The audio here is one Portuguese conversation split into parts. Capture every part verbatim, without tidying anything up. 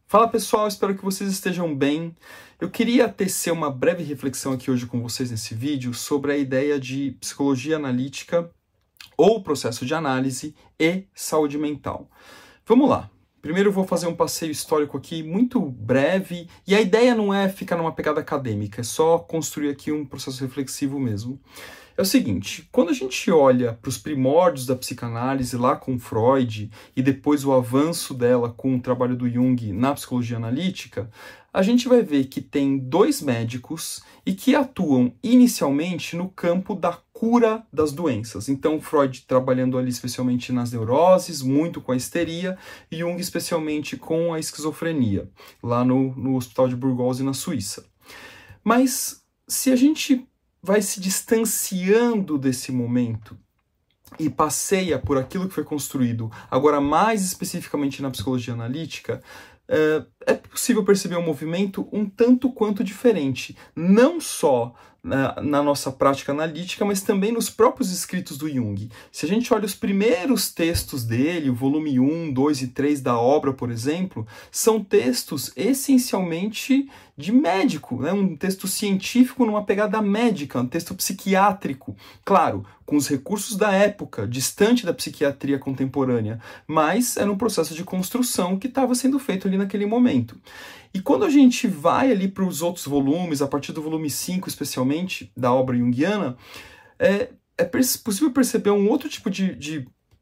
Fala pessoal, espero que vocês estejam bem. Eu queria tecer uma breve reflexão aqui hoje com vocês nesse vídeo sobre a ideia de psicologia analítica ou processo de análise e saúde mental. Vamos lá. Primeiro eu vou fazer um passeio histórico aqui muito breve, e a ideia não é ficar numa pegada acadêmica, é só construir aqui um processo reflexivo mesmo. É o seguinte, quando a gente olha para os primórdios da psicanálise lá com Freud e depois o avanço dela com o trabalho do Jung na psicologia analítica, a gente vai ver que tem dois médicos e que atuam inicialmente no campo da cura das doenças. Então, Freud trabalhando ali especialmente nas neuroses, muito com a histeria, e Jung especialmente com a esquizofrenia, lá no, no Hospital de Burgos, na Suíça. Mas se a gente vai se distanciando desse momento e passeia por aquilo que foi construído, agora mais especificamente na psicologia analítica, é possível perceber um movimento um tanto quanto diferente, não só na, na nossa prática analítica, mas também nos próprios escritos do Jung. Se a gente olha os primeiros textos dele, o volume um, dois e três da obra, por exemplo, são textos essencialmente de médico, né? Um texto científico numa pegada médica, um texto psiquiátrico, claro, com os recursos da época, distante da psiquiatria contemporânea, mas era um processo de construção que estava sendo feito ali naquele momento. E quando a gente vai ali para os outros volumes, a partir do volume cinco especialmente, da obra junguiana, é, é possível perceber um outro tipo de, de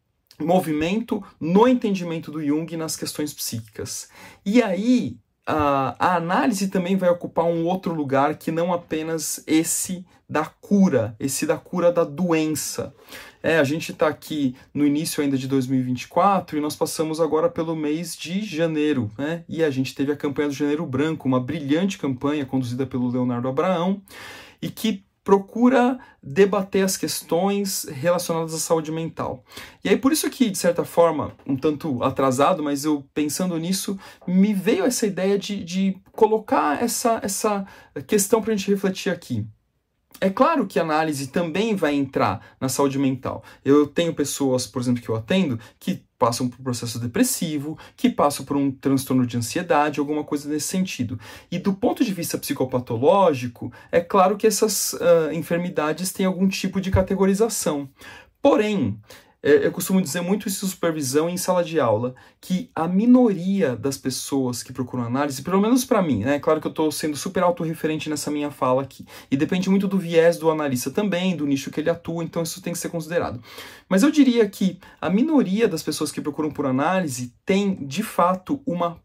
movimento no entendimento do Jung nas questões psíquicas. E aí, a, a análise também vai ocupar um outro lugar que não apenas esse da cura, esse da cura da doença. É, a gente está aqui no início ainda de dois mil e vinte e quatro e nós passamos agora pelo mês de janeiro, né? E a gente teve a campanha do Janeiro Branco, uma brilhante campanha conduzida pelo Leonardo Abraão e que procura debater as questões relacionadas à saúde mental. E aí por isso que, de certa forma, um tanto atrasado, mas eu pensando nisso, me veio essa ideia de, de colocar essa, essa questão para a gente refletir aqui. É claro que a análise também vai entrar na saúde mental. Eu tenho pessoas, por exemplo, que eu atendo, que passam por um processo depressivo, que passam por um transtorno de ansiedade, alguma coisa nesse sentido. E do ponto de vista psicopatológico, é claro que essas uh, enfermidades têm algum tipo de categorização. Porém, eu costumo dizer muito isso em supervisão e em sala de aula, que a minoria das pessoas que procuram análise, pelo menos para mim, né? Claro que eu estou sendo super autorreferente nessa minha fala aqui, e depende muito do viés do analista também, do nicho que ele atua, então isso tem que ser considerado. Mas eu diria que a minoria das pessoas que procuram por análise tem, de fato, uma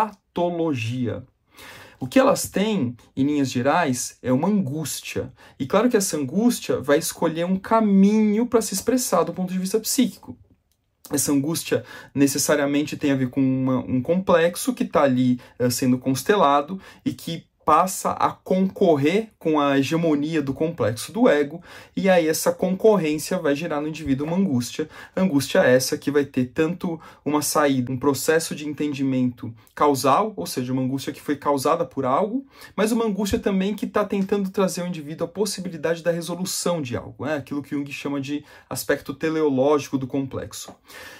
patologia. O que elas têm, em linhas gerais, é uma angústia. E claro que essa angústia vai escolher um caminho para se expressar do ponto de vista psíquico. Essa angústia necessariamente tem a ver com uma, um complexo que está ali uh, sendo constelado e que passa a concorrer com a hegemonia do complexo do ego, e aí essa concorrência vai gerar no indivíduo uma angústia. Angústia essa que vai ter tanto uma saída, um processo de entendimento causal, ou seja, uma angústia que foi causada por algo, mas uma angústia também que está tentando trazer ao indivíduo a possibilidade da resolução de algo, né? Aquilo que Jung chama de aspecto teleológico do complexo.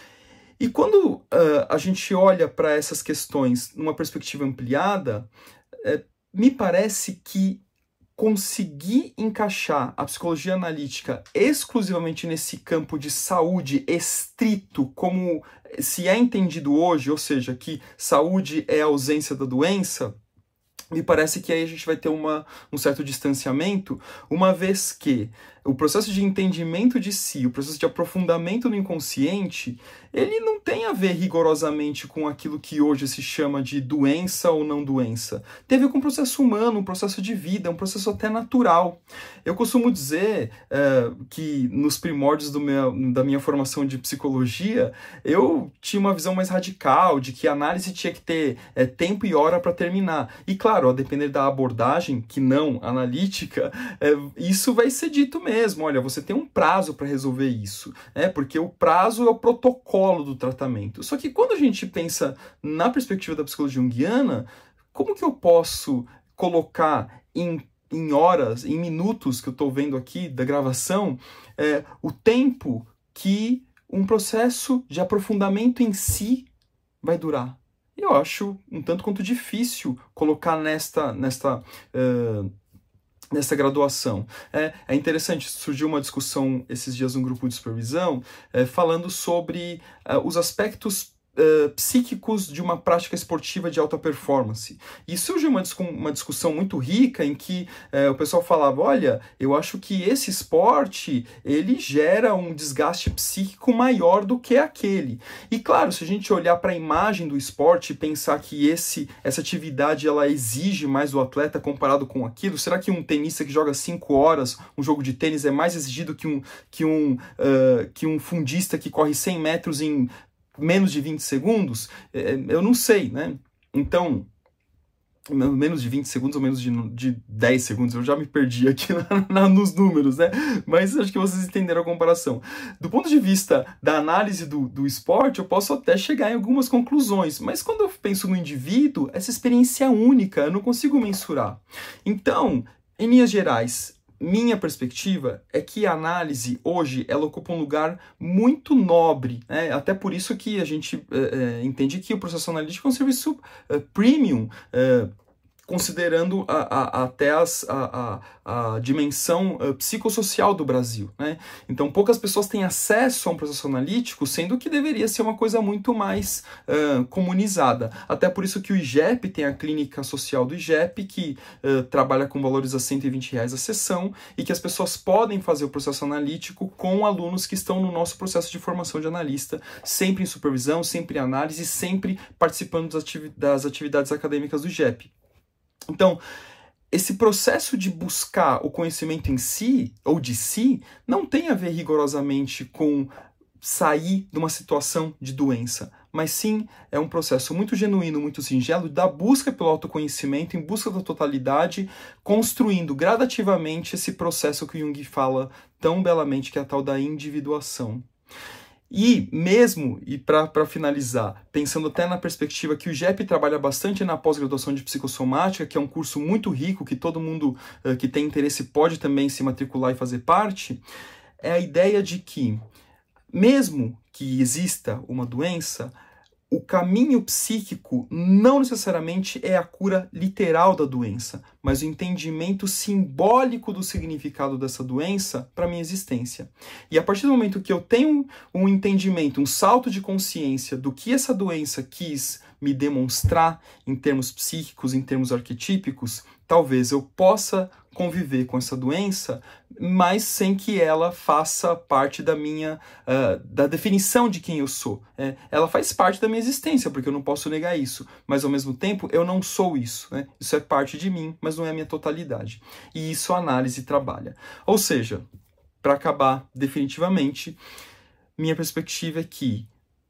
E quando uh, a gente olha para essas questões numa perspectiva ampliada, é, me parece que conseguir encaixar a psicologia analítica exclusivamente nesse campo de saúde estrito, como se é entendido hoje, ou seja, que saúde é a ausência da doença, me parece que aí a gente vai ter uma, um certo distanciamento, uma vez que o processo de entendimento de si, o processo de aprofundamento no inconsciente, ele não tem a ver rigorosamente com aquilo que hoje se chama de doença ou não doença. Tem a ver com um processo humano, um processo de vida, um processo até natural. Eu costumo dizer é, que nos primórdios do meu, da minha formação de psicologia, eu tinha uma visão mais radical de que a análise tinha que ter é, tempo e hora para terminar. E claro, a depender da abordagem, que não analítica, é, isso vai ser dito mesmo. Mesmo, olha, você tem um prazo para resolver isso, né? Porque o prazo é o protocolo do tratamento. Só que quando a gente pensa na perspectiva da psicologia junguiana, como que eu posso colocar em, em horas, em minutos que eu estou vendo aqui da gravação, é, o tempo que um processo de aprofundamento em si vai durar? eu acho um tanto quanto difícil colocar nesta, nesta, uh, nesta graduação. É, é interessante, surgiu uma discussão esses dias num grupo de supervisão, é, falando sobre uh, os aspectos Uh, psíquicos de uma prática esportiva de alta performance. E surgiu uma, discu uma discussão muito rica em que uh, o pessoal falava, olha, eu acho que esse esporte, ele gera um desgaste psíquico maior do que aquele. E claro, se a gente olhar para a imagem do esporte e pensar que esse, essa atividade ela exige mais do atleta comparado com aquilo, será que um tenista que joga cinco horas, um jogo de tênis é mais exigido que um, que um, uh, que um fundista que corre cem metros em menos de vinte segundos? Eu não sei, né? Então, menos de vinte segundos ou menos de, de dez segundos, eu já me perdi aqui na, na, nos números, né? Mas acho que vocês entenderam a comparação. Do ponto de vista da análise do, do esporte, eu posso até chegar em algumas conclusões, mas quando eu penso no indivíduo, essa experiência é única, eu não consigo mensurar. Então, em linhas gerais, minha perspectiva é que a análise hoje ela ocupa um lugar muito nobre, né? Até por isso que a gente é, entende que o processo analítico é um serviço é, premium, é, considerando a, a, até as, a, a, a dimensão uh, psicossocial do Brasil, né? Então, poucas pessoas têm acesso a um processo analítico, sendo que deveria ser uma coisa muito mais uh, comunizada. Até por isso que o I G E P tem a clínica social do I G E P, que uh, trabalha com valores a cento e vinte reais a sessão, e que as pessoas podem fazer o processo analítico com alunos que estão no nosso processo de formação de analista, sempre em supervisão, sempre em análise, sempre participando das, ativi das atividades acadêmicas do I G E P. Então, esse processo de buscar o conhecimento em si, ou de si, não tem a ver rigorosamente com sair de uma situação de doença, mas sim é um processo muito genuíno, muito singelo, da busca pelo autoconhecimento, em busca da totalidade, construindo gradativamente esse processo que Jung fala tão belamente, que é a tal da individuação. E mesmo, e para finalizar, pensando até na perspectiva que o I G E P trabalha bastante na pós-graduação de psicossomática, que é um curso muito rico, que todo mundo uh, que tem interesse pode também se matricular e fazer parte, é a ideia de que, mesmo que exista uma doença, o caminho psíquico não necessariamente é a cura literal da doença, mas o entendimento simbólico do significado dessa doença para a minha existência. E a partir do momento que eu tenho um entendimento, um salto de consciência do que essa doença quis me demonstrar em termos psíquicos, em termos arquetípicos, talvez eu possa conviver com essa doença, mas sem que ela faça parte da minha, uh, da definição de quem eu sou. É, ela faz parte da minha existência, porque eu não posso negar isso, mas ao mesmo tempo eu não sou isso, né? Isso é parte de mim, mas não é a minha totalidade. E isso a análise trabalha. Ou seja, para acabar definitivamente, minha perspectiva é que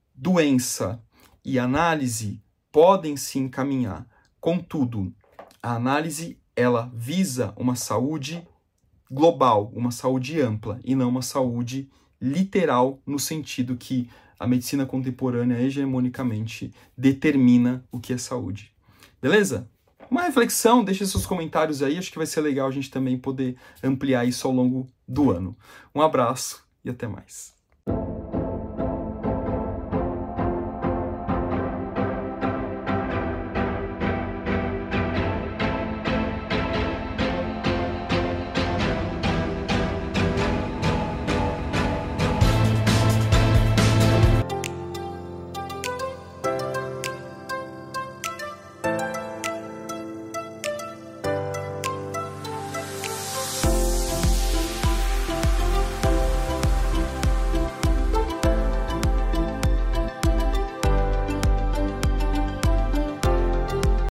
doença e análise podem se encaminhar. Contudo, a análise ela visa uma saúde global, uma saúde ampla, e não uma saúde literal, no sentido que a medicina contemporânea hegemonicamente determina o que é saúde. Beleza? Uma reflexão, deixe seus comentários aí, acho que vai ser legal a gente também poder ampliar isso ao longo do ano. Um abraço e até mais.